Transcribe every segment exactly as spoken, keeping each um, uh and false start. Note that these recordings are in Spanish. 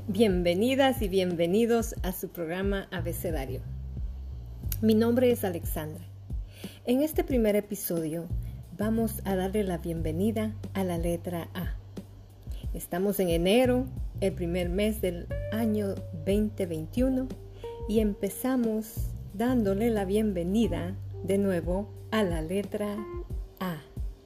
Bienvenidas y bienvenidos a su programa Abecedario. Mi nombre es Alexandra. En este primer episodio vamos a darle la bienvenida a la letra A. Estamos en enero, el primer mes del año veinte veintiuno, y empezamos dándole la bienvenida de nuevo a la letra A.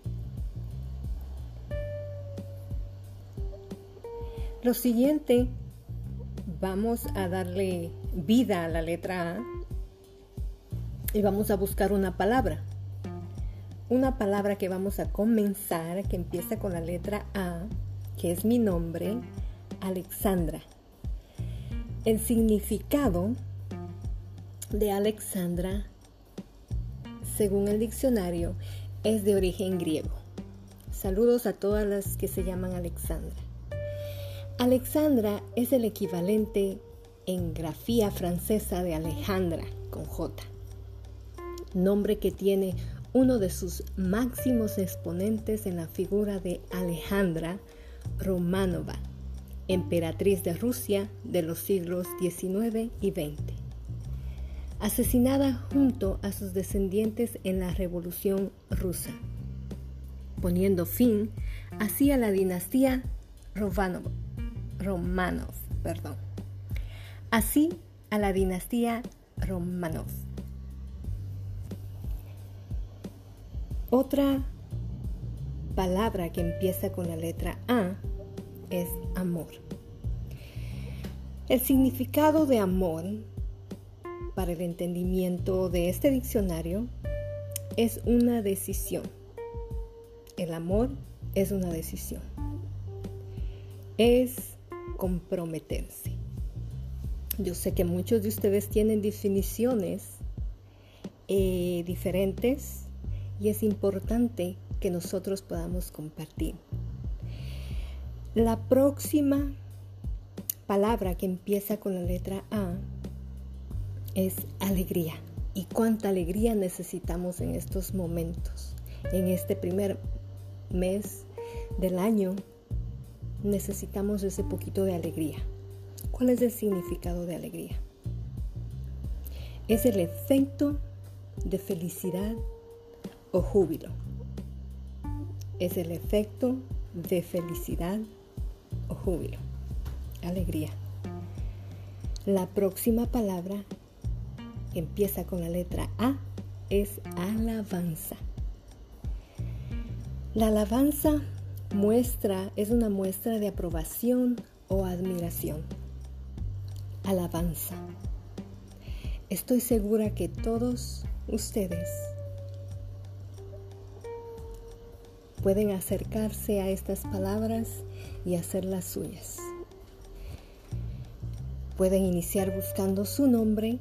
Lo siguiente, vamos a darle vida a la letra A y vamos a buscar una palabra. Una palabra que vamos a comenzar, que empieza con la letra A, que es mi nombre, Alexandra. El significado de Alexandra, según el diccionario, es de origen griego. Saludos a todas las que se llaman Alexandra. Alexandra es el equivalente en grafía francesa de Alejandra con J, nombre que tiene uno de sus máximos exponentes en la figura de Alejandra Romanova, emperatriz de Rusia de los siglos diecinueve y veinte, asesinada junto a sus descendientes en la Revolución Rusa, poniendo fin así a la dinastía Romanov. Romanov, perdón. Así a la dinastía Romanov. Otra palabra que empieza con la letra A es amor. El significado de amor, para el entendimiento de este diccionario, es una decisión. El amor es una decisión. Es comprometerse. Yo sé que muchos de ustedes tienen definiciones eh, diferentes y es importante que nosotros podamos compartir. La próxima palabra que empieza con la letra A es alegría. ¿Y cuánta alegría necesitamos en estos momentos? En este primer mes del año necesitamos ese poquito de alegría. ¿Cuál es el significado de alegría? Es el efecto de felicidad o júbilo. Es el efecto de felicidad o júbilo. Alegría. La próxima palabra que empieza con la letra A es alabanza. La alabanza muestra, es una muestra de aprobación o admiración. Alabanza. Estoy segura que todos ustedes pueden acercarse a estas palabras y hacerlas suyas. Pueden iniciar buscando su nombre,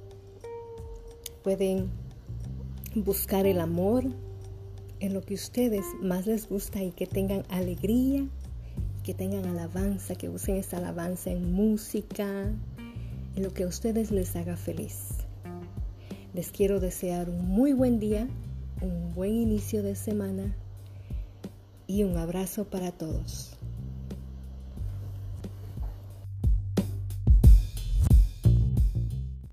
pueden buscar el amor en lo que a ustedes más les gusta y que tengan alegría, que tengan alabanza, que usen esa alabanza en música, en lo que a ustedes les haga feliz. Les quiero desear un muy buen día, un buen inicio de semana y un abrazo para todos.